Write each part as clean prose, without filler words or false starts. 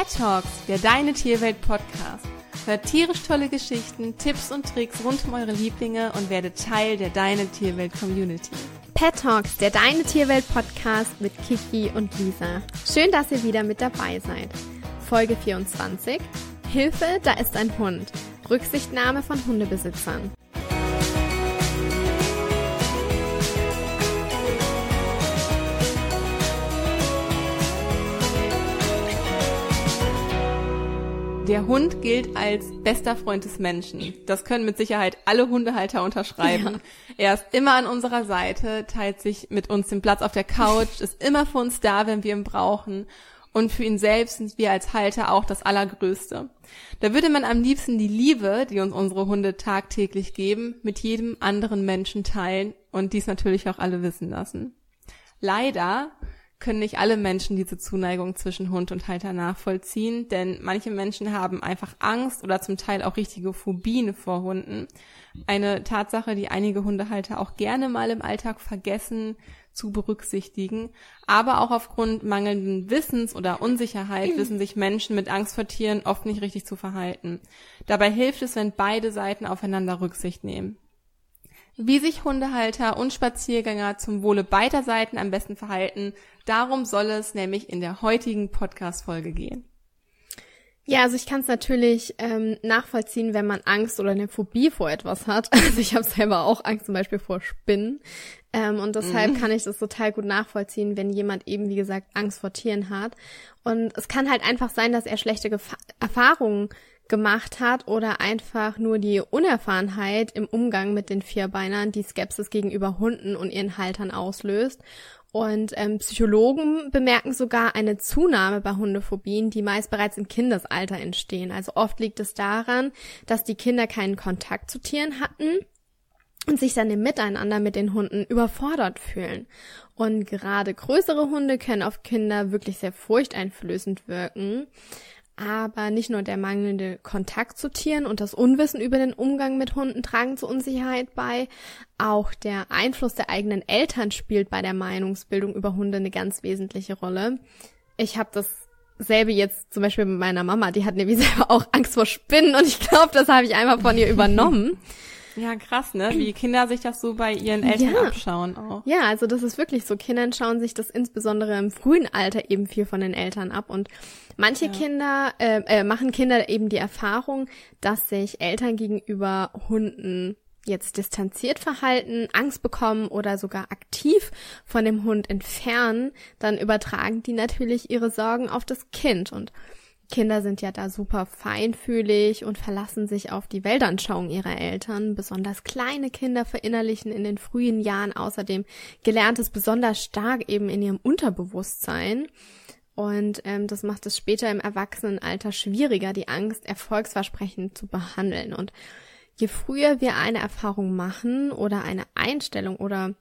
Pet Talks, der Deine Tierwelt Podcast. Hört tierisch tolle Geschichten, Tipps und Tricks rund um eure Lieblinge und werdet Teil der Deine Tierwelt Community. Pet Talks, der Deine Tierwelt Podcast mit Kiki und Lisa. Schön, dass ihr wieder mit dabei seid. Folge 24. Hilfe, da ist ein Hund. Rücksichtnahme von Hundebesitzern. Der Hund gilt als bester Freund des Menschen. Das können mit Sicherheit alle Hundehalter unterschreiben. Ja. Er ist immer an unserer Seite, teilt sich mit uns den Platz auf der Couch, ist immer für uns da, wenn wir ihn brauchen. Und für ihn selbst sind wir als Halter auch das Allergrößte. Da würde man am liebsten die Liebe, die uns unsere Hunde tagtäglich geben, mit jedem anderen Menschen teilen und dies natürlich auch alle wissen lassen. Leider können nicht alle Menschen diese Zuneigung zwischen Hund und Halter nachvollziehen, denn manche Menschen haben einfach Angst oder zum Teil auch richtige Phobien vor Hunden. Eine Tatsache, die einige Hundehalter auch gerne mal im Alltag vergessen zu berücksichtigen. Aber auch aufgrund mangelnden Wissens oder Unsicherheit wissen sich Menschen mit Angst vor Tieren oft nicht richtig zu verhalten. Dabei hilft es, wenn beide Seiten aufeinander Rücksicht nehmen. Wie sich Hundehalter und Spaziergänger zum Wohle beider Seiten am besten verhalten, darum soll es nämlich in der heutigen Podcast-Folge gehen. Ja, also ich kann es natürlich nachvollziehen, wenn man Angst oder eine Phobie vor etwas hat. Also ich habe selber auch Angst zum Beispiel vor Spinnen. Und deshalb kann ich das total gut nachvollziehen, wenn jemand eben, wie gesagt, Angst vor Tieren hat. Und es kann halt einfach sein, dass er schlechte Erfahrungen gemacht hat oder einfach nur die Unerfahrenheit im Umgang mit den Vierbeinern, die Skepsis gegenüber Hunden und ihren Haltern auslöst. Und Psychologen bemerken sogar eine Zunahme bei Hundephobien, die meist bereits im Kindesalter entstehen. Also oft liegt es daran, dass die Kinder keinen Kontakt zu Tieren hatten und sich dann im Miteinander mit den Hunden überfordert fühlen. Und gerade größere Hunde können auf Kinder wirklich sehr furchteinflößend wirken. Aber nicht nur der mangelnde Kontakt zu Tieren und das Unwissen über den Umgang mit Hunden tragen zur Unsicherheit bei. Auch der Einfluss der eigenen Eltern spielt bei der Meinungsbildung über Hunde eine ganz wesentliche Rolle. Ich habe dasselbe jetzt zum Beispiel mit meiner Mama, die hat nämlich selber auch Angst vor Spinnen und ich glaube, das habe ich einfach von ihr übernommen. Ja, krass, ne? Wie Kinder sich das so bei ihren Eltern abschauen auch. Ja, also das ist wirklich so. Kinder schauen sich das insbesondere im frühen Alter eben viel von den Eltern ab. Und manche Kinder machen Kinder eben die Erfahrung, dass sich Eltern gegenüber Hunden jetzt distanziert verhalten, Angst bekommen oder sogar aktiv von dem Hund entfernen. Dann übertragen die natürlich ihre Sorgen auf das Kind. Und Kinder sind ja da super feinfühlig und verlassen sich auf die Weltanschauung ihrer Eltern. Besonders kleine Kinder verinnerlichen in den frühen Jahren außerdem Gelerntes besonders stark eben in ihrem Unterbewusstsein. Und das macht es später im Erwachsenenalter schwieriger, die Angst erfolgsversprechend zu behandeln. Und je früher wir eine Erfahrung machen oder eine Einstellung oder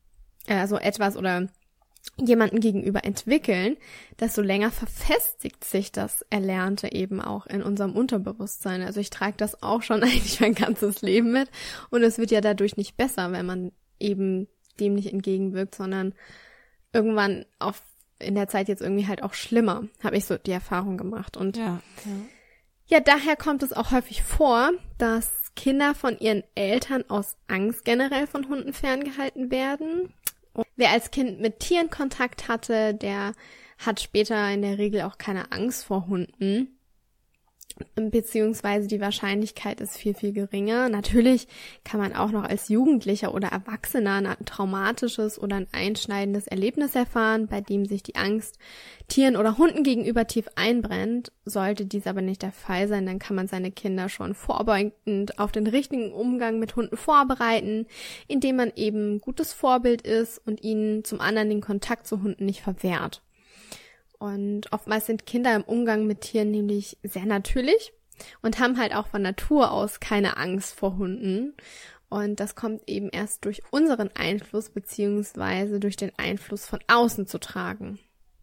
so etwas oder jemanden gegenüber entwickeln, desto länger verfestigt sich das Erlernte eben auch in unserem Unterbewusstsein. Also ich trage das auch schon eigentlich mein ganzes Leben mit und es wird ja dadurch nicht besser, wenn man eben dem nicht entgegenwirkt, sondern irgendwann in der Zeit jetzt irgendwie halt auch schlimmer, habe ich so die Erfahrung gemacht. Und ja, daher kommt es auch häufig vor, dass Kinder von ihren Eltern aus Angst generell von Hunden ferngehalten werden. Wer als Kind mit Tieren Kontakt hatte, der hat später in der Regel auch keine Angst vor Hunden, beziehungsweise die Wahrscheinlichkeit ist viel, viel geringer. Natürlich kann man auch noch als Jugendlicher oder Erwachsener ein traumatisches oder ein einschneidendes Erlebnis erfahren, bei dem sich die Angst Tieren oder Hunden gegenüber tief einbrennt. Sollte dies aber nicht der Fall sein, dann kann man seine Kinder schon vorbeugend auf den richtigen Umgang mit Hunden vorbereiten, indem man eben gutes Vorbild ist und ihnen zum anderen den Kontakt zu Hunden nicht verwehrt. Und oftmals sind Kinder im Umgang mit Tieren nämlich sehr natürlich und haben halt auch von Natur aus keine Angst vor Hunden. Und das kommt eben erst durch unseren Einfluss beziehungsweise durch den Einfluss von außen zu tragen.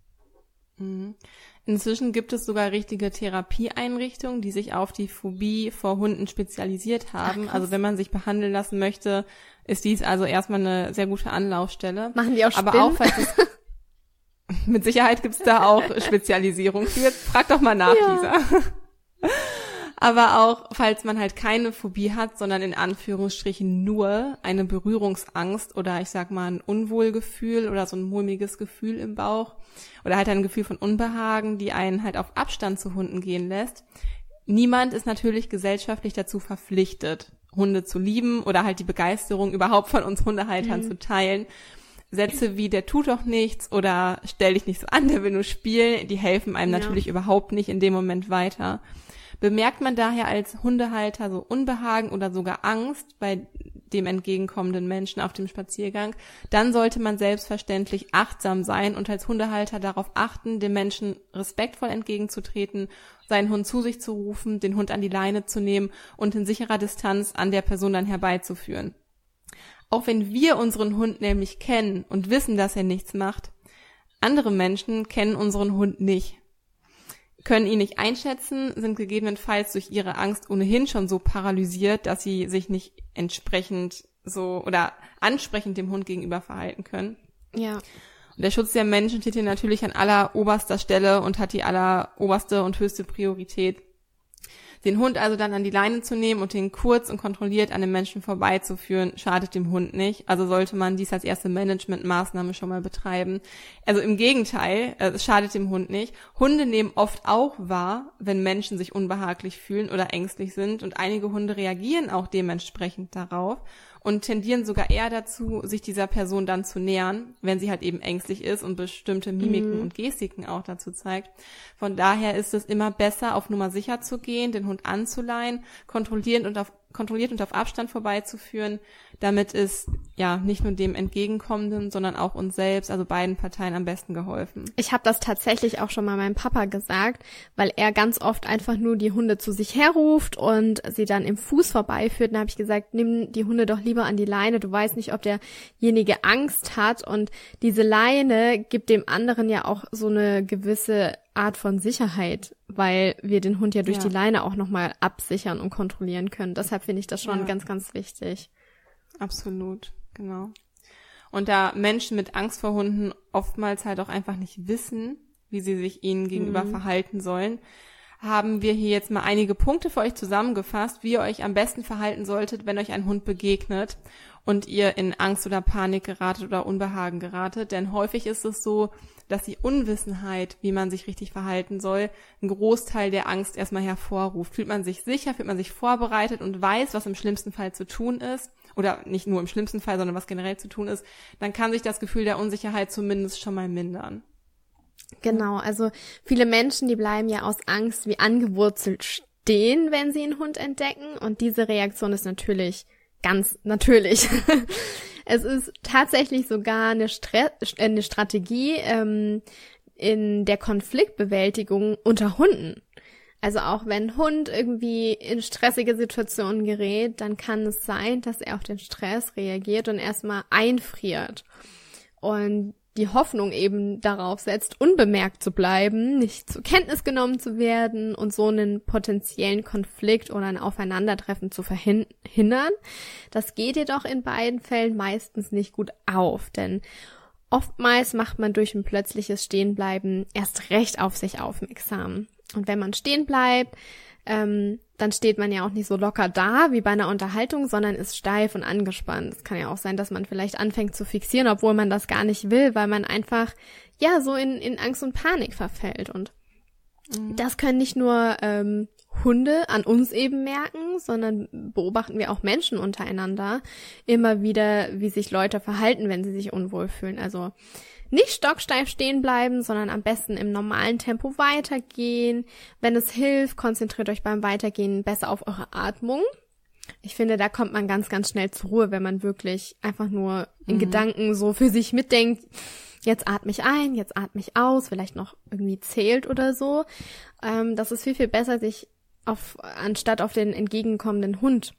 Inzwischen gibt es sogar richtige Therapieeinrichtungen, die sich auf die Phobie vor Hunden spezialisiert haben. Also wenn man sich behandeln lassen möchte, ist dies also erstmal eine sehr gute Anlaufstelle. Machen die auch Spinnen? Aber auch falls es mit Sicherheit gibt's da auch Spezialisierung für. Frag doch mal nach, Ja. Lisa. Aber auch, falls man halt keine Phobie hat, sondern in Anführungsstrichen nur eine Berührungsangst oder ich sag mal ein Unwohlgefühl oder so ein mulmiges Gefühl im Bauch oder halt ein Gefühl von Unbehagen, die einen halt auf Abstand zu Hunden gehen lässt. Niemand ist natürlich gesellschaftlich dazu verpflichtet, Hunde zu lieben oder halt die Begeisterung überhaupt von uns Hundehaltern zu teilen. Sätze wie, der tut doch nichts oder stell dich nicht so an, der will nur spielen, die helfen einem natürlich überhaupt nicht in dem Moment weiter. Bemerkt man daher als Hundehalter so Unbehagen oder sogar Angst bei dem entgegenkommenden Menschen auf dem Spaziergang, dann sollte man selbstverständlich achtsam sein und als Hundehalter darauf achten, dem Menschen respektvoll entgegenzutreten, seinen Hund zu sich zu rufen, den Hund an die Leine zu nehmen und in sicherer Distanz an der Person dann herbeizuführen. Auch wenn wir unseren Hund nämlich kennen und wissen, dass er nichts macht, andere Menschen kennen unseren Hund nicht, können ihn nicht einschätzen, sind gegebenenfalls durch ihre Angst ohnehin schon so paralysiert, dass sie sich nicht entsprechend so oder ansprechend dem Hund gegenüber verhalten können. Ja. Und der Schutz der Menschen steht hier natürlich an alleroberster Stelle und hat die alleroberste und höchste Priorität. Den Hund also dann an die Leine zu nehmen und den kurz und kontrolliert an den Menschen vorbeizuführen, schadet dem Hund nicht. Also sollte man dies als erste Managementmaßnahme schon mal betreiben. Also im Gegenteil, es schadet dem Hund nicht. Hunde nehmen oft auch wahr, wenn Menschen sich unbehaglich fühlen oder ängstlich sind und einige Hunde reagieren auch dementsprechend darauf und tendieren sogar eher dazu, sich dieser Person dann zu nähern, wenn sie halt eben ängstlich ist und bestimmte Mimiken und Gestiken auch dazu zeigt. Von daher ist es immer besser, auf Nummer sicher zu gehen, den Hund anzuleihen, kontrolliert und auf Abstand vorbeizuführen, damit ist ja nicht nur dem Entgegenkommenden, sondern auch uns selbst, also beiden Parteien am besten geholfen. Ich habe das tatsächlich auch schon mal meinem Papa gesagt, weil er ganz oft einfach nur die Hunde zu sich herruft und sie dann im Fuß vorbeiführt. Dann habe ich gesagt, nimm die Hunde doch lieber an die Leine. Du weißt nicht, ob derjenige Angst hat. Und diese Leine gibt dem anderen ja auch so eine gewisse Art von Sicherheit, weil wir den Hund ja durch die Leine auch nochmal absichern und kontrollieren können. Deshalb finde ich das schon ganz, ganz wichtig. Absolut, genau. Und da Menschen mit Angst vor Hunden oftmals halt auch einfach nicht wissen, wie sie sich ihnen gegenüber verhalten sollen, haben wir hier jetzt mal einige Punkte für euch zusammengefasst, wie ihr euch am besten verhalten solltet, wenn euch ein Hund begegnet und ihr in Angst oder Panik geratet oder Unbehagen geratet. Denn häufig ist es so, dass die Unwissenheit, wie man sich richtig verhalten soll, einen Großteil der Angst erstmal hervorruft. Fühlt man sich sicher, fühlt man sich vorbereitet und weiß, was im schlimmsten Fall zu tun ist, oder nicht nur im schlimmsten Fall, sondern was generell zu tun ist, dann kann sich das Gefühl der Unsicherheit zumindest schon mal mindern. Genau, also viele Menschen, die bleiben ja aus Angst wie angewurzelt stehen, wenn sie einen Hund entdecken. Und diese Reaktion ist natürlich ganz natürlich. Es ist tatsächlich sogar eine Strategie in der Konfliktbewältigung unter Hunden. Also auch wenn ein Hund irgendwie in stressige Situationen gerät, dann kann es sein, dass er auf den Stress reagiert und erstmal einfriert. Und die Hoffnung eben darauf setzt, unbemerkt zu bleiben, nicht zur Kenntnis genommen zu werden und so einen potenziellen Konflikt oder ein Aufeinandertreffen zu verhindern. Das geht jedoch in beiden Fällen meistens nicht gut auf, denn oftmals macht man durch ein plötzliches Stehenbleiben erst recht auf sich aufmerksam. Und wenn man stehen bleibt, dann steht man ja auch nicht so locker da wie bei einer Unterhaltung, sondern ist steif und angespannt. Es kann ja auch sein, dass man vielleicht anfängt zu fixieren, obwohl man das gar nicht will, weil man einfach ja so in Angst und Panik verfällt. Und das können nicht nur Hunde an uns eben merken, sondern beobachten wir auch Menschen untereinander immer wieder, wie sich Leute verhalten, wenn sie sich unwohl fühlen. Also nicht stocksteif stehen bleiben, sondern am besten im normalen Tempo weitergehen. Wenn es hilft, konzentriert euch beim Weitergehen besser auf eure Atmung. Ich finde, da kommt man ganz, ganz schnell zur Ruhe, wenn man wirklich einfach nur in Gedanken so für sich mitdenkt, jetzt atme ich ein, jetzt atme ich aus, vielleicht noch irgendwie zählt oder so. Das ist viel, viel besser, sich anstatt auf den entgegenkommenden Hund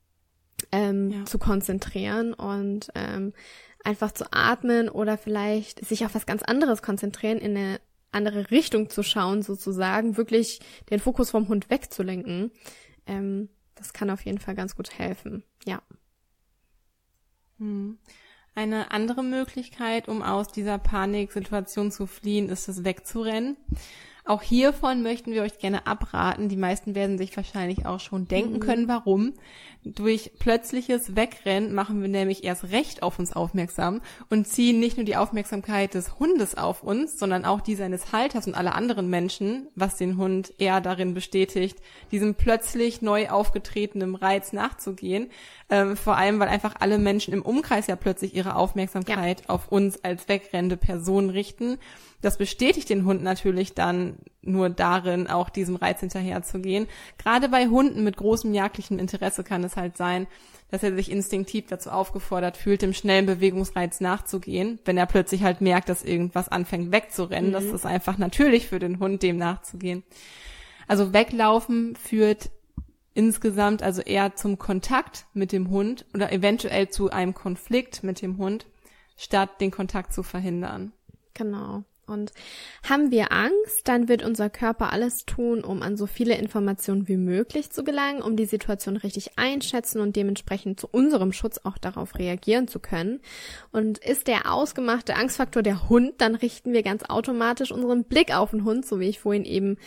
zu konzentrieren und einfach zu atmen oder vielleicht sich auf was ganz anderes konzentrieren, in eine andere Richtung zu schauen sozusagen, wirklich den Fokus vom Hund wegzulenken. Das kann auf jeden Fall ganz gut helfen, ja. Eine andere Möglichkeit, um aus dieser Paniksituation zu fliehen, ist es wegzurennen. Auch hiervon möchten wir euch gerne abraten. Die meisten werden sich wahrscheinlich auch schon denken können, warum. Durch plötzliches Wegrennen machen wir nämlich erst recht auf uns aufmerksam und ziehen nicht nur die Aufmerksamkeit des Hundes auf uns, sondern auch die seines Halters und aller anderen Menschen, was den Hund eher darin bestätigt, diesem plötzlich neu aufgetretenen Reiz nachzugehen. Vor allem, weil einfach alle Menschen im Umkreis ja plötzlich ihre Aufmerksamkeit auf uns als wegrennende Person richten. Das bestätigt den Hund natürlich dann nur darin, auch diesem Reiz hinterherzugehen. Gerade bei Hunden mit großem jagdlichem Interesse kann es halt sein, dass er sich instinktiv dazu aufgefordert fühlt, dem schnellen Bewegungsreiz nachzugehen, wenn er plötzlich halt merkt, dass irgendwas anfängt wegzurennen. Das ist einfach natürlich für den Hund, dem nachzugehen. Also weglaufen führt insgesamt also eher zum Kontakt mit dem Hund oder eventuell zu einem Konflikt mit dem Hund, statt den Kontakt zu verhindern. Genau. Und haben wir Angst, dann wird unser Körper alles tun, um an so viele Informationen wie möglich zu gelangen, um die Situation richtig einschätzen und dementsprechend zu unserem Schutz auch darauf reagieren zu können. Und ist der ausgemachte Angstfaktor der Hund, dann richten wir ganz automatisch unseren Blick auf den Hund, so wie ich vorhin eben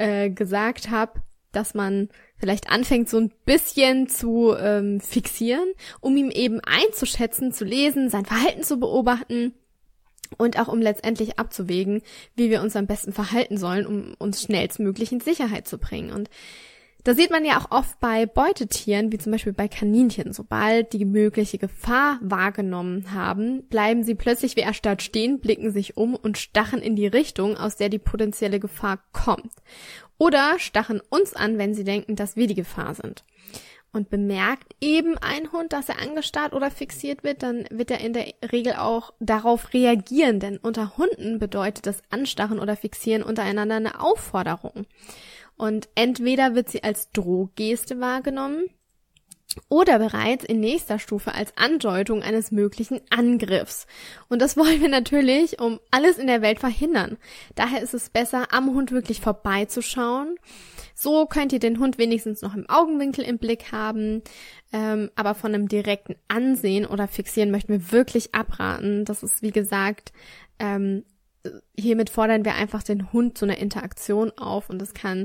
gesagt habe, dass man vielleicht anfängt, so ein bisschen zu fixieren, um ihm eben einzuschätzen, zu lesen, sein Verhalten zu beobachten. Und auch um letztendlich abzuwägen, wie wir uns am besten verhalten sollen, um uns schnellstmöglich in Sicherheit zu bringen. Und da sieht man ja auch oft bei Beutetieren, wie zum Beispiel bei Kaninchen. Sobald die mögliche Gefahr wahrgenommen haben, bleiben sie plötzlich wie erstarrt stehen, blicken sich um und stachen in die Richtung, aus der die potenzielle Gefahr kommt. Oder stachen uns an, wenn sie denken, dass wir die Gefahr sind. Und bemerkt eben ein Hund, dass er angestarrt oder fixiert wird, dann wird er in der Regel auch darauf reagieren, denn unter Hunden bedeutet das Anstarren oder Fixieren untereinander eine Aufforderung. Und entweder wird sie als Drohgeste wahrgenommen oder bereits in nächster Stufe als Andeutung eines möglichen Angriffs. Und das wollen wir natürlich um alles in der Welt verhindern. Daher ist es besser, am Hund wirklich vorbeizuschauen. So könnt ihr den Hund wenigstens noch im Augenwinkel im Blick haben, aber von einem direkten Ansehen oder Fixieren möchten wir wirklich abraten. Das ist, wie gesagt, hiermit fordern wir einfach den Hund zu einer Interaktion auf und das kann,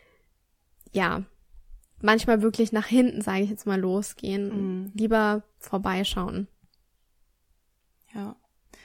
ja, manchmal wirklich nach hinten, sage ich jetzt mal, losgehen. Lieber vorbeischauen. Ja.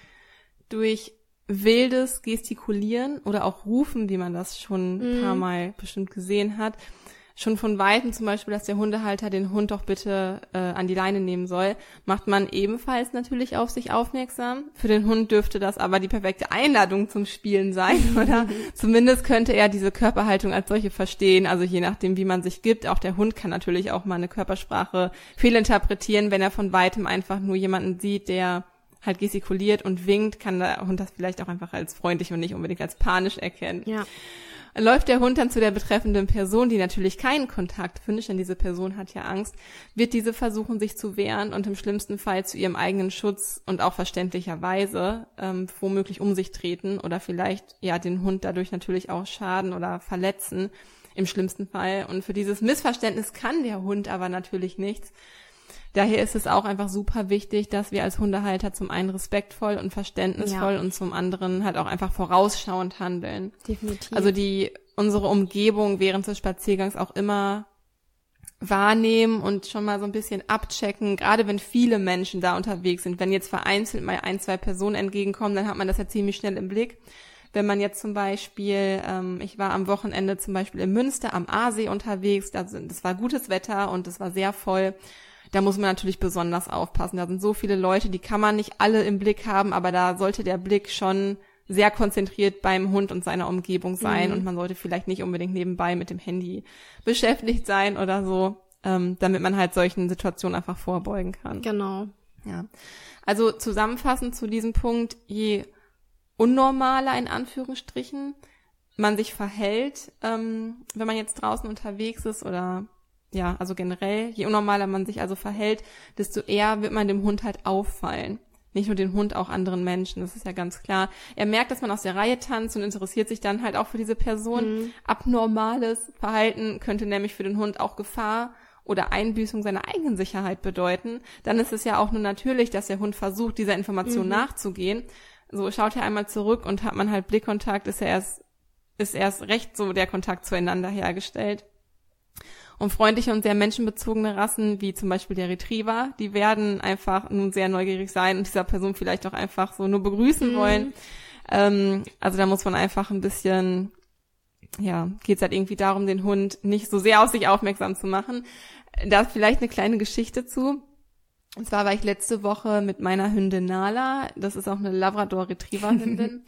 Durch wildes Gestikulieren oder auch Rufen, wie man das schon ein paar Mal bestimmt gesehen hat, schon von Weitem zum Beispiel, dass der Hundehalter den Hund doch bitte an die Leine nehmen soll, macht man ebenfalls natürlich auf sich aufmerksam. Für den Hund dürfte das aber die perfekte Einladung zum Spielen sein, oder zumindest könnte er diese Körperhaltung als solche verstehen, also je nachdem, wie man sich gibt. Auch der Hund kann natürlich auch mal eine Körpersprache fehlinterpretieren, wenn er von Weitem einfach nur jemanden sieht, der halt gestikuliert und winkt, kann der Hund das vielleicht auch einfach als freundlich und nicht unbedingt als panisch erkennen. Ja. Läuft der Hund dann zu der betreffenden Person, die natürlich keinen Kontakt findet, denn diese Person hat ja Angst, wird diese versuchen, sich zu wehren und im schlimmsten Fall zu ihrem eigenen Schutz und auch verständlicherweise womöglich um sich treten oder vielleicht ja den Hund dadurch natürlich auch schaden oder verletzen im schlimmsten Fall. Und für dieses Missverständnis kann der Hund aber natürlich nichts. Daher ist es auch einfach super wichtig, dass wir als Hundehalter zum einen respektvoll und verständnisvoll und zum anderen halt auch einfach vorausschauend handeln. Definitiv. Also unsere Umgebung während des Spaziergangs auch immer wahrnehmen und schon mal so ein bisschen abchecken, gerade wenn viele Menschen da unterwegs sind. Wenn jetzt vereinzelt mal 1, 2 Personen entgegenkommen, dann hat man das ja ziemlich schnell im Blick. Wenn man jetzt zum Beispiel, ich war am Wochenende zum Beispiel in Münster am Aasee unterwegs, das war gutes Wetter und es war sehr voll. Da muss man natürlich besonders aufpassen. Da sind so viele Leute, die kann man nicht alle im Blick haben, aber da sollte der Blick schon sehr konzentriert beim Hund und seiner Umgebung sein und man sollte vielleicht nicht unbedingt nebenbei mit dem Handy beschäftigt sein oder so, damit man halt solchen Situationen einfach vorbeugen kann. Genau. Ja. Also zusammenfassend zu diesem Punkt, je unnormaler in Anführungsstrichen man sich verhält, wenn man jetzt draußen unterwegs ist oder ja, also generell, je unnormaler man sich also verhält, desto eher wird man dem Hund halt auffallen. Nicht nur den Hund, auch anderen Menschen, das ist ja ganz klar. Er merkt, dass man aus der Reihe tanzt und interessiert sich dann halt auch für diese Person. Abnormales Verhalten könnte nämlich für den Hund auch Gefahr oder Einbüßung seiner eigenen Sicherheit bedeuten, dann ist es ja auch nur natürlich, dass der Hund versucht, dieser Information nachzugehen. So schaut er einmal zurück und hat man halt Blickkontakt, ist erst recht so der Kontakt zueinander hergestellt. Und freundliche und sehr menschenbezogene Rassen, wie zum Beispiel der Retriever, die werden einfach nun sehr neugierig sein und dieser Person vielleicht auch einfach so nur begrüßen wollen. Also da muss man einfach ein bisschen, ja, geht's halt irgendwie darum, den Hund nicht so sehr auf sich aufmerksam zu machen. Da ist vielleicht eine kleine Geschichte zu. Und zwar war ich letzte Woche mit meiner Hündin Nala, das ist auch eine Labrador-Retriever-Hündin,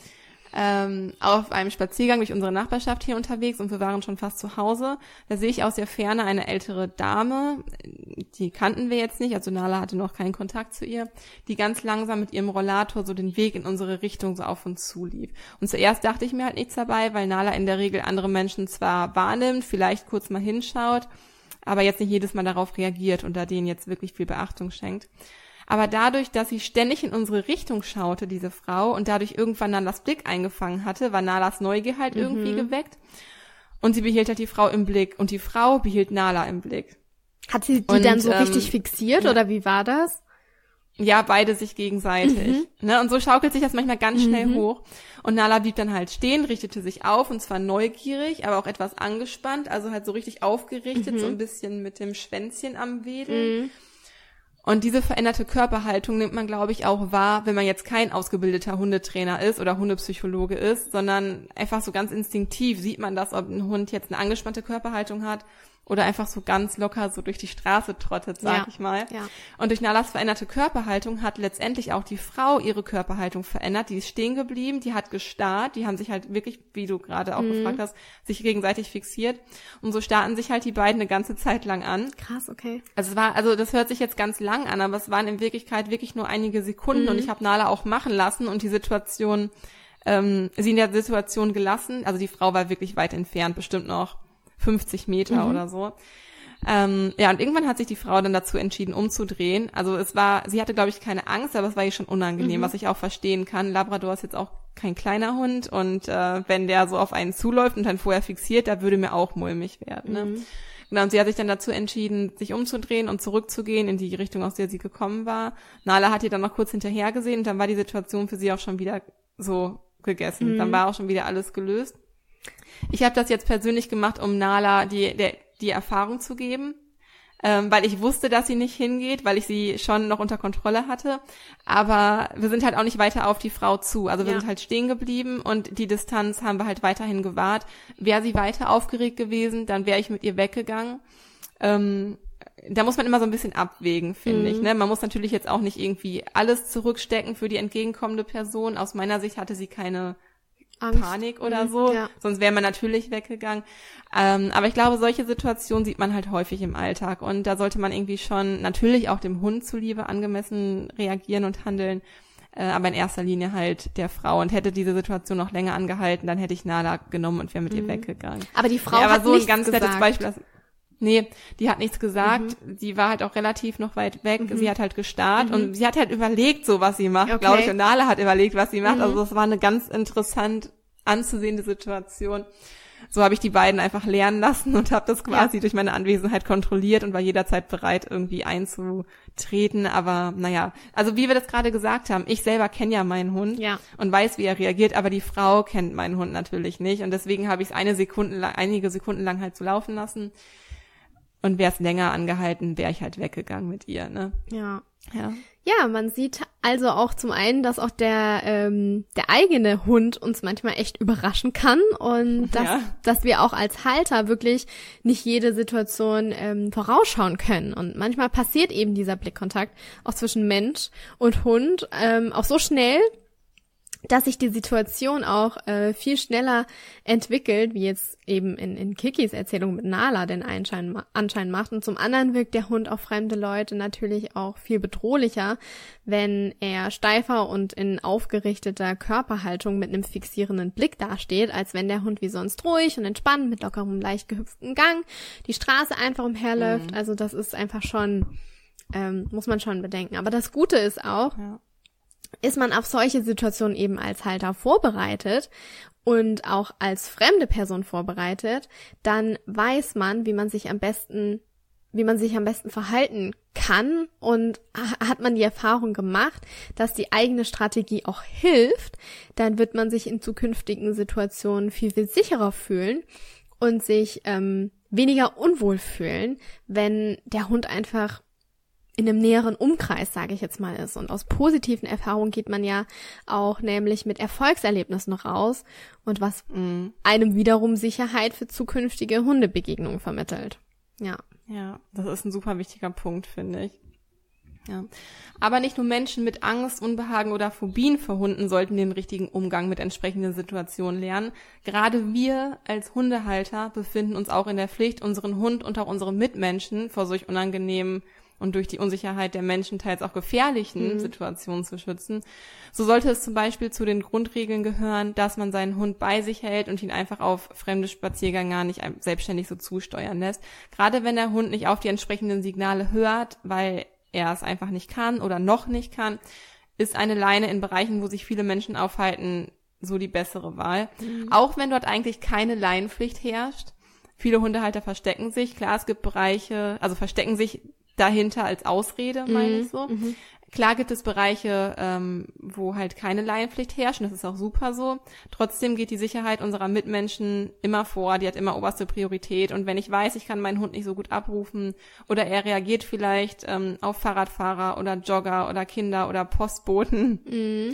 auf einem Spaziergang durch unsere Nachbarschaft hier unterwegs und wir waren schon fast zu Hause. Da sehe ich aus der Ferne eine ältere Dame, die kannten wir jetzt nicht, also Nala hatte noch keinen Kontakt zu ihr, die ganz langsam mit ihrem Rollator so den Weg in unsere Richtung so auf uns zulief. Und zuerst dachte ich mir halt nichts dabei, weil Nala in der Regel andere Menschen zwar wahrnimmt, vielleicht kurz mal hinschaut, aber jetzt nicht jedes Mal darauf reagiert und da denen jetzt wirklich viel Beachtung schenkt. Aber dadurch, dass sie ständig in unsere Richtung schaute, diese Frau, und dadurch irgendwann Nalas Blick eingefangen hatte, war Nalas Neugier halt irgendwie geweckt. Und sie behielt halt die Frau im Blick. Und die Frau behielt Nala im Blick. Hat sie die dann so richtig fixiert oder wie war das? Ja, beide sich gegenseitig. Ne? Und so schaukelt sich das manchmal ganz schnell hoch. Und Nala blieb dann halt stehen, richtete sich auf und zwar neugierig, aber auch etwas angespannt, also halt so richtig aufgerichtet, so ein bisschen mit dem Schwänzchen am Wedeln. Und diese veränderte Körperhaltung nimmt man, glaube ich, auch wahr, wenn man jetzt kein ausgebildeter Hundetrainer ist oder Hundepsychologe ist, sondern einfach so ganz instinktiv sieht man das, ob ein Hund jetzt eine angespannte Körperhaltung hat oder einfach so ganz locker so durch die Straße trottet, sag ich mal. Ja. Und durch Nalas veränderte Körperhaltung hat letztendlich auch die Frau ihre Körperhaltung verändert. Die ist stehen geblieben, die hat gestarrt, die haben sich halt wirklich, wie du gerade auch gefragt hast, sich gegenseitig fixiert. Und so starrten sich halt die beiden eine ganze Zeit lang an. Krass, okay. Also das hört sich jetzt ganz lang an, aber es waren in Wirklichkeit wirklich nur einige Sekunden und ich habe Nala auch machen lassen und die Situation, sie in der Situation gelassen. Also die Frau war wirklich weit entfernt, bestimmt noch 50 Meter oder so. Ja, und irgendwann hat sich die Frau dann dazu entschieden, umzudrehen. Also sie hatte, glaube ich, keine Angst, aber es war ihr schon unangenehm, was ich auch verstehen kann. Labrador ist jetzt auch kein kleiner Hund und wenn der so auf einen zuläuft und dann vorher fixiert, da würde mir auch mulmig werden. Ne? Genau, und sie hat sich dann dazu entschieden, sich umzudrehen und zurückzugehen in die Richtung, aus der sie gekommen war. Nala hat ihr dann noch kurz hinterher gesehen und dann war die Situation für sie auch schon wieder so gegessen. Dann war auch schon wieder alles gelöst. Ich habe das jetzt persönlich gemacht, um Nala die Erfahrung zu geben, weil ich wusste, dass sie nicht hingeht, weil ich sie schon noch unter Kontrolle hatte. Aber wir sind halt auch nicht weiter auf die Frau zu. Also wir sind halt stehen geblieben und die Distanz haben wir halt weiterhin gewahrt. Wäre sie weiter aufgeregt gewesen, dann wäre ich mit ihr weggegangen. Da muss man immer so ein bisschen abwägen, finde ich. Ne? Man muss natürlich jetzt auch nicht irgendwie alles zurückstecken für die entgegenkommende Person. Aus meiner Sicht hatte sie keine Angst. Panik oder so, sonst wäre man natürlich weggegangen. Aber ich glaube, solche Situationen sieht man halt häufig im Alltag und da sollte man irgendwie schon natürlich auch dem Hund zuliebe angemessen reagieren und handeln, aber in erster Linie halt der Frau. Und hätte diese Situation noch länger angehalten, dann hätte ich Nala genommen und wäre mit ihr weggegangen. Aber die Frau hat so nichts gesagt. Aber so ein ganz nettes Beispiel. Nee, die hat nichts gesagt. Die war halt auch relativ noch weit weg. Sie hat halt gestarrt und sie hat halt überlegt, so was sie macht, glaube ich. Und Nala hat überlegt, was sie macht. Also das war eine ganz interessant anzusehende Situation. So habe ich die beiden einfach lernen lassen und habe das quasi durch meine Anwesenheit kontrolliert und war jederzeit bereit, irgendwie einzutreten. Aber naja, also wie wir das gerade gesagt haben, ich selber kenne ja meinen Hund und weiß, wie er reagiert, aber die Frau kennt meinen Hund natürlich nicht. Und deswegen habe ich es einige Sekunden lang halt so laufen lassen. Und wäre es länger angehalten, wäre ich halt weggegangen mit ihr, ne? Ja. Ja, man sieht also auch zum einen, dass auch der eigene Hund uns manchmal echt überraschen kann und dass wir auch als Halter wirklich nicht jede Situation vorausschauen können. Und manchmal passiert eben dieser Blickkontakt auch zwischen Mensch und Hund auch so schnell, dass sich die Situation auch viel schneller entwickelt, wie jetzt eben in Kikis Erzählung mit Nala den Anschein macht. Und zum anderen wirkt der Hund auf fremde Leute natürlich auch viel bedrohlicher, wenn er steifer und in aufgerichteter Körperhaltung mit einem fixierenden Blick dasteht, als wenn der Hund wie sonst ruhig und entspannt mit lockerem, leicht gehüpften Gang die Straße einfach umherläuft. Also das ist einfach schon, muss man schon bedenken. Aber das Gute ist auch, ist man auf solche Situationen eben als Halter vorbereitet und auch als fremde Person vorbereitet, dann weiß man, wie man sich am besten wie man sich am besten verhalten kann und hat man die Erfahrung gemacht, dass die eigene Strategie auch hilft, dann wird man sich in zukünftigen Situationen viel, viel sicherer fühlen und sich weniger unwohl fühlen, wenn der Hund einfach in einem näheren Umkreis, sage ich jetzt mal, ist. Und aus positiven Erfahrungen geht man ja auch nämlich mit Erfolgserlebnissen raus und was einem wiederum Sicherheit für zukünftige Hundebegegnungen vermittelt. Ja. Ja, das ist ein super wichtiger Punkt, finde ich. Ja. Aber nicht nur Menschen mit Angst, Unbehagen oder Phobien vor Hunden sollten den richtigen Umgang mit entsprechenden Situationen lernen. Gerade wir als Hundehalter befinden uns auch in der Pflicht, unseren Hund und auch unsere Mitmenschen vor solch unangenehmen und durch die Unsicherheit der Menschen teils auch gefährlichen Situationen zu schützen. So sollte es zum Beispiel zu den Grundregeln gehören, dass man seinen Hund bei sich hält und ihn einfach auf fremde Spaziergänger nicht selbstständig so zusteuern lässt. Gerade wenn der Hund nicht auf die entsprechenden Signale hört, weil er es einfach nicht kann oder noch nicht kann, ist eine Leine in Bereichen, wo sich viele Menschen aufhalten, so die bessere Wahl. Auch wenn dort eigentlich keine Leinenpflicht herrscht. Viele Hundehalter verstecken sich. Klar, es gibt Bereiche, also verstecken sich dahinter als Ausrede, meine ich so. Klar gibt es Bereiche, wo halt keine Leinenpflicht herrscht, und das ist auch super so. Trotzdem geht die Sicherheit unserer Mitmenschen immer vor, die hat immer oberste Priorität. Und wenn ich weiß, ich kann meinen Hund nicht so gut abrufen oder er reagiert vielleicht auf Fahrradfahrer oder Jogger oder Kinder oder Postboten,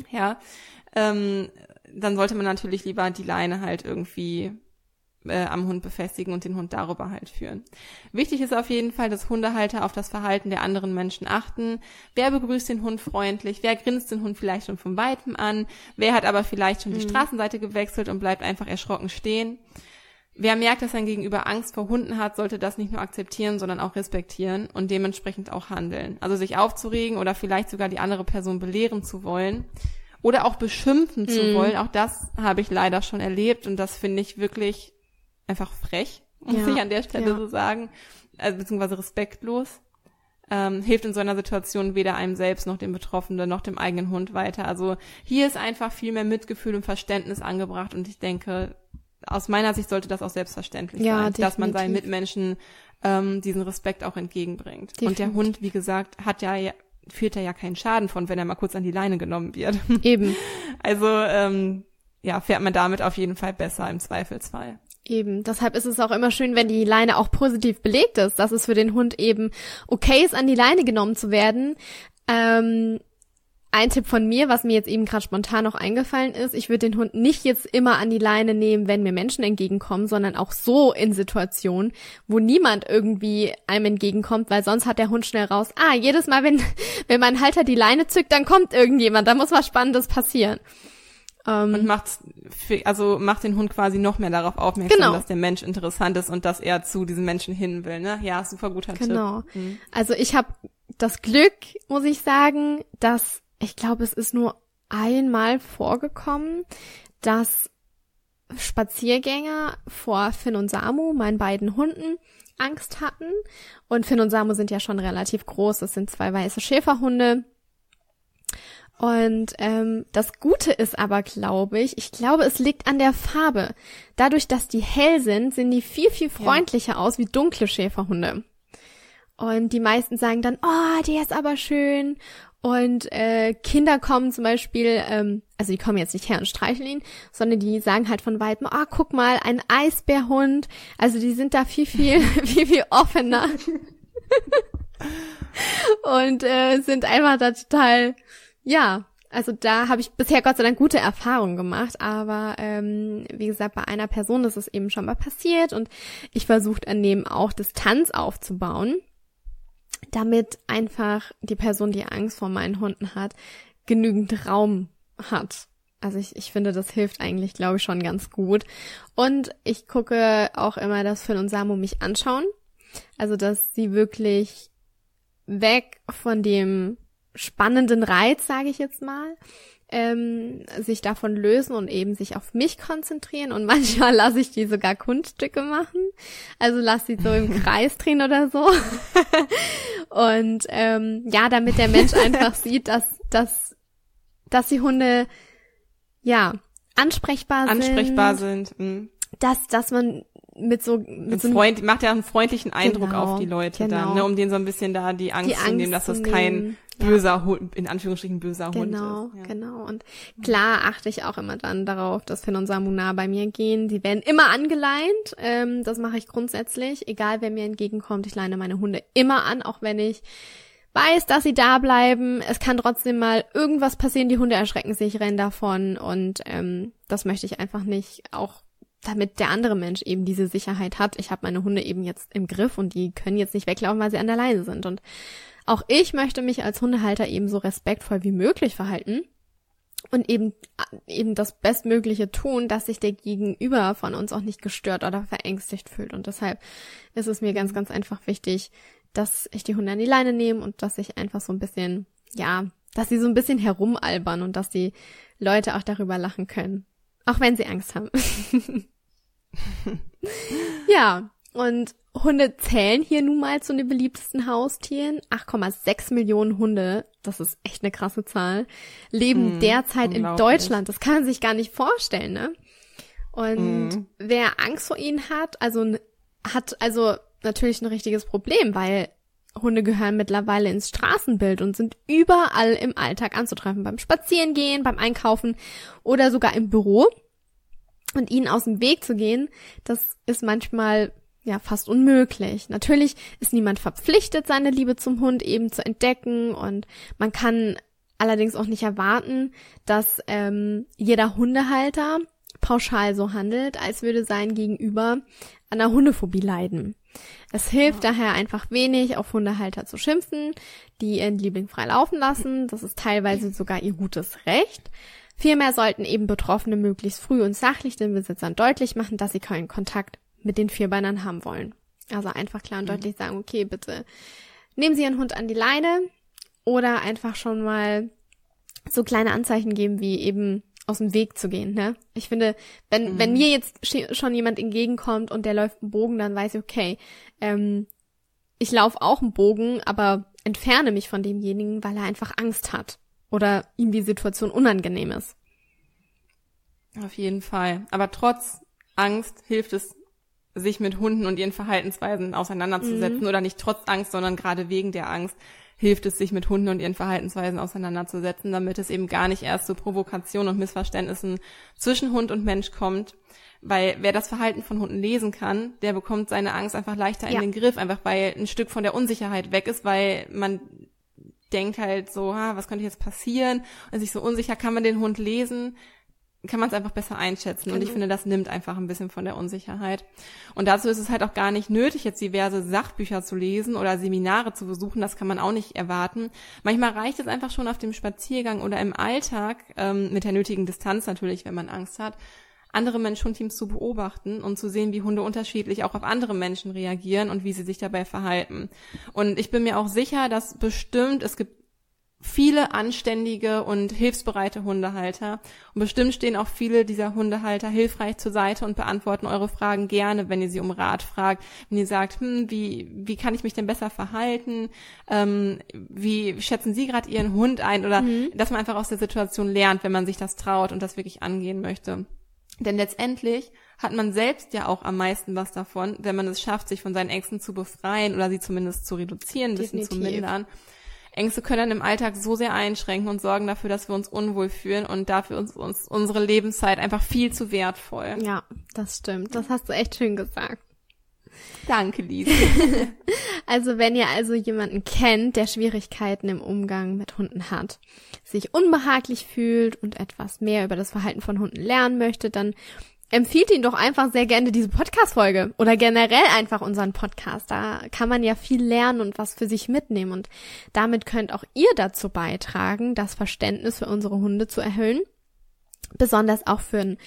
dann sollte man natürlich lieber die Leine halt irgendwie am Hund befestigen und den Hund darüber halt führen. Wichtig ist auf jeden Fall, dass Hundehalter auf das Verhalten der anderen Menschen achten. Wer begrüßt den Hund freundlich? Wer grinst den Hund vielleicht schon von Weitem an? Wer hat aber vielleicht schon die Straßenseite gewechselt und bleibt einfach erschrocken stehen? Wer merkt, dass sein Gegenüber Angst vor Hunden hat, sollte das nicht nur akzeptieren, sondern auch respektieren und dementsprechend auch handeln. Also sich aufzuregen oder vielleicht sogar die andere Person belehren zu wollen oder auch beschimpfen zu wollen, auch das habe ich leider schon erlebt und das finde ich wirklich einfach frech, muss ich an der Stelle so sagen, also beziehungsweise respektlos, hilft in so einer Situation weder einem selbst noch dem Betroffenen noch dem eigenen Hund weiter. Also hier ist einfach viel mehr Mitgefühl und Verständnis angebracht und ich denke, aus meiner Sicht sollte das auch selbstverständlich sein, definitiv, dass man seinen Mitmenschen diesen Respekt auch entgegenbringt. Definitiv. Und der Hund, wie gesagt, führt ja keinen Schaden von, wenn er mal kurz an die Leine genommen wird. Eben. Also fährt man damit auf jeden Fall besser im Zweifelsfall. Eben, deshalb ist es auch immer schön, wenn die Leine auch positiv belegt ist, dass es für den Hund eben okay ist, an die Leine genommen zu werden. Ein Tipp von mir, was mir jetzt eben gerade spontan noch eingefallen ist, ich würde den Hund nicht jetzt immer an die Leine nehmen, wenn mir Menschen entgegenkommen, sondern auch so in Situationen, wo niemand irgendwie einem entgegenkommt, weil sonst hat der Hund schnell raus, jedes Mal, wenn mein Halter die Leine zückt, dann kommt irgendjemand, da muss was Spannendes passieren. Und macht den Hund quasi noch mehr darauf aufmerksam, dass der Mensch interessant ist und dass er zu diesem Menschen hin will, ne? Ja, super guter Tipp. Genau. Also ich habe das Glück, muss ich sagen, dass, ich glaube, es ist nur einmal vorgekommen, dass Spaziergänger vor Finn und Samu, meinen beiden Hunden, Angst hatten. Und Finn und Samu sind ja schon relativ groß, das sind 2 weiße Schäferhunde. Und das Gute ist aber, glaube ich, es liegt an der Farbe. Dadurch, dass die hell sind, sehen die viel, viel freundlicher aus wie dunkle Schäferhunde. Und die meisten sagen dann, der ist aber schön. Und Kinder kommen zum Beispiel, also die kommen jetzt nicht her und streicheln ihn, sondern die sagen halt von weitem, guck mal, ein Eisbärhund. Also die sind da viel, viel, viel, viel offener. Und sind einfach da total... Ja, also da habe ich bisher Gott sei Dank gute Erfahrungen gemacht, aber wie gesagt, bei einer Person ist es eben schon mal passiert und ich versuche dann eben auch Distanz aufzubauen, damit einfach die Person, die Angst vor meinen Hunden hat, genügend Raum hat. Also ich finde, das hilft eigentlich, glaube ich, schon ganz gut. Und ich gucke auch immer, dass Finn und Samu mich anschauen, also dass sie wirklich weg von dem spannenden Reiz, sage ich jetzt mal, sich davon lösen und eben sich auf mich konzentrieren und manchmal lasse ich die sogar Kunststücke machen, also lasse sie so im Kreis drehen oder so und damit der Mensch einfach sieht, dass die Hunde ansprechbar sind dass man mit so Freund macht ja einen freundlichen Eindruck auf die Leute dann, ne, um denen so ein bisschen da die Angst zu nehmen, dass das kein böser Hund, in Anführungsstrichen böser Hund ist. Ja. Genau. Und klar achte ich auch immer dann darauf, dass Finn und Samuna bei mir gehen. Die werden immer angeleint. Das mache ich grundsätzlich. Egal, wer mir entgegenkommt, ich leine meine Hunde immer an, auch wenn ich weiß, dass sie da bleiben. Es kann trotzdem mal irgendwas passieren. Die Hunde erschrecken sich, rennen davon. Und das möchte ich einfach nicht, auch damit der andere Mensch eben diese Sicherheit hat. Ich habe meine Hunde eben jetzt im Griff und die können jetzt nicht weglaufen, weil sie an der Leine sind. Und auch ich möchte mich als Hundehalter eben so respektvoll wie möglich verhalten und eben das Bestmögliche tun, dass sich der Gegenüber von uns auch nicht gestört oder verängstigt fühlt. Und deshalb ist es mir ganz, ganz einfach wichtig, dass ich die Hunde an die Leine nehme und dass ich einfach so ein bisschen, dass sie so ein bisschen herumalbern und dass die Leute auch darüber lachen können. Auch wenn sie Angst haben. Ja, und Hunde zählen hier nun mal zu den beliebtesten Haustieren. 8,6 Millionen Hunde, das ist echt eine krasse Zahl, leben derzeit in Deutschland. Das kann man sich gar nicht vorstellen, ne? Und wer Angst vor ihnen hat natürlich ein richtiges Problem, weil Hunde gehören mittlerweile ins Straßenbild und sind überall im Alltag anzutreffen. Beim Spazierengehen, beim Einkaufen oder sogar im Büro. Und ihnen aus dem Weg zu gehen, das ist manchmal fast unmöglich. Natürlich ist niemand verpflichtet, seine Liebe zum Hund eben zu entdecken, und man kann allerdings auch nicht erwarten, dass jeder Hundehalter pauschal so handelt, als würde sein Gegenüber an einer Hundephobie leiden. Es hilft daher einfach wenig, auf Hundehalter zu schimpfen, die ihren Liebling frei laufen lassen. Das ist teilweise sogar ihr gutes Recht. Vielmehr sollten eben Betroffene möglichst früh und sachlich den Besitzern deutlich machen, dass sie keinen Kontakt mit den Vierbeinern haben wollen. Also einfach klar und deutlich sagen, okay, bitte nehmen Sie Ihren Hund an die Leine, oder einfach schon mal so kleine Anzeichen geben, wie eben aus dem Weg zu gehen, ne? Ich finde, wenn mir jetzt schon jemand entgegenkommt und der läuft einen Bogen, dann weiß ich, okay, ich laufe auch einen Bogen, aber entferne mich von demjenigen, weil er einfach Angst hat oder ihm die Situation unangenehm ist. Auf jeden Fall. Aber trotz Angst hilft es, sich mit Hunden und ihren Verhaltensweisen auseinanderzusetzen, oder nicht trotz Angst, sondern gerade wegen der Angst hilft es, sich mit Hunden und ihren Verhaltensweisen auseinanderzusetzen, damit es eben gar nicht erst zu Provokationen und Missverständnissen zwischen Hund und Mensch kommt. Weil wer das Verhalten von Hunden lesen kann, der bekommt seine Angst einfach leichter in den Griff, einfach weil ein Stück von der Unsicherheit weg ist, weil man denkt halt so, was könnte jetzt passieren? Und sich so unsicher, kann man den Hund lesen? Kann man es einfach besser einschätzen. Und ich finde, das nimmt einfach ein bisschen von der Unsicherheit. Und dazu ist es halt auch gar nicht nötig, jetzt diverse Sachbücher zu lesen oder Seminare zu besuchen. Das kann man auch nicht erwarten. Manchmal reicht es einfach schon auf dem Spaziergang oder im Alltag, mit der nötigen Distanz natürlich, wenn man Angst hat, andere Mensch-Hund-Teams zu beobachten und zu sehen, wie Hunde unterschiedlich auch auf andere Menschen reagieren und wie sie sich dabei verhalten. Und ich bin mir auch sicher, dass bestimmt, es gibt viele anständige und hilfsbereite Hundehalter. Und bestimmt stehen auch viele dieser Hundehalter hilfreich zur Seite und beantworten eure Fragen gerne, wenn ihr sie um Rat fragt. Wenn ihr sagt, wie kann ich mich denn besser verhalten? Wie schätzen Sie gerade Ihren Hund ein? Oder dass man einfach aus der Situation lernt, wenn man sich das traut und das wirklich angehen möchte. Denn letztendlich hat man selbst ja auch am meisten was davon, wenn man es schafft, sich von seinen Ängsten zu befreien oder sie zumindest zu reduzieren, ein bisschen zu mindern. Ängste können dann im Alltag so sehr einschränken und sorgen dafür, dass wir uns unwohl fühlen, und dafür ist uns unsere Lebenszeit einfach viel zu wertvoll. Ja, das stimmt. Das hast du echt schön gesagt. Danke, Lise. Also wenn ihr jemanden kennt, der Schwierigkeiten im Umgang mit Hunden hat, sich unbehaglich fühlt und etwas mehr über das Verhalten von Hunden lernen möchte, dann empfiehlt ihn doch einfach sehr gerne diese Podcast-Folge oder generell einfach unseren Podcast. Da kann man ja viel lernen und was für sich mitnehmen, und damit könnt auch ihr dazu beitragen, das Verständnis für unsere Hunde zu erhöhen, besonders auch von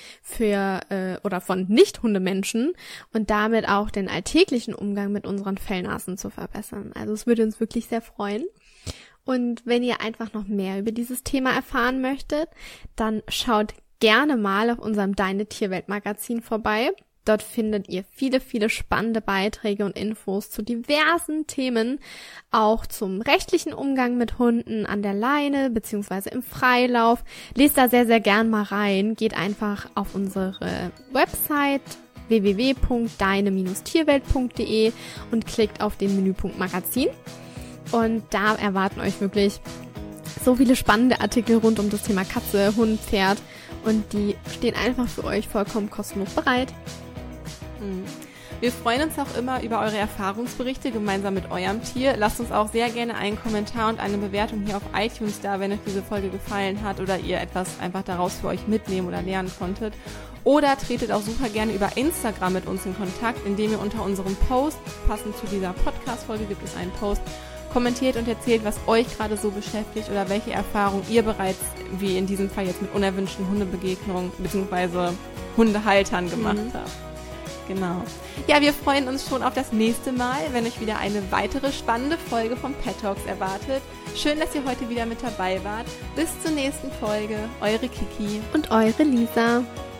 Nicht-Hundemenschen, und damit auch den alltäglichen Umgang mit unseren Fellnasen zu verbessern. Also es würde uns wirklich sehr freuen. Und wenn ihr einfach noch mehr über dieses Thema erfahren möchtet, dann schaut gerne mal auf unserem Deine Tierwelt Magazin vorbei. Dort findet ihr viele, viele spannende Beiträge und Infos zu diversen Themen, auch zum rechtlichen Umgang mit Hunden an der Leine beziehungsweise im Freilauf. Lest da sehr, sehr gern mal rein. Geht einfach auf unsere Website www.deine-tierwelt.de und klickt auf den Menüpunkt Magazin. Und da erwarten euch wirklich so viele spannende Artikel rund um das Thema Katze, Hund, Pferd. Und die stehen einfach für euch vollkommen kostenlos bereit. Wir freuen uns auch immer über eure Erfahrungsberichte gemeinsam mit eurem Tier. Lasst uns auch sehr gerne einen Kommentar und eine Bewertung hier auf iTunes da, wenn euch diese Folge gefallen hat oder ihr etwas einfach daraus für euch mitnehmen oder lernen konntet. Oder tretet auch super gerne über Instagram mit uns in Kontakt, indem ihr unter unserem Post, passend zu dieser Podcast-Folge gibt es einen Post, kommentiert und erzählt, was euch gerade so beschäftigt oder welche Erfahrungen ihr bereits, wie in diesem Fall jetzt mit unerwünschten Hundebegegnungen bzw. Hundehaltern gemacht habt. Genau. Ja, wir freuen uns schon auf das nächste Mal, wenn euch wieder eine weitere spannende Folge vom Pet Talks erwartet. Schön, dass ihr heute wieder mit dabei wart. Bis zur nächsten Folge. Eure Kiki und eure Lisa.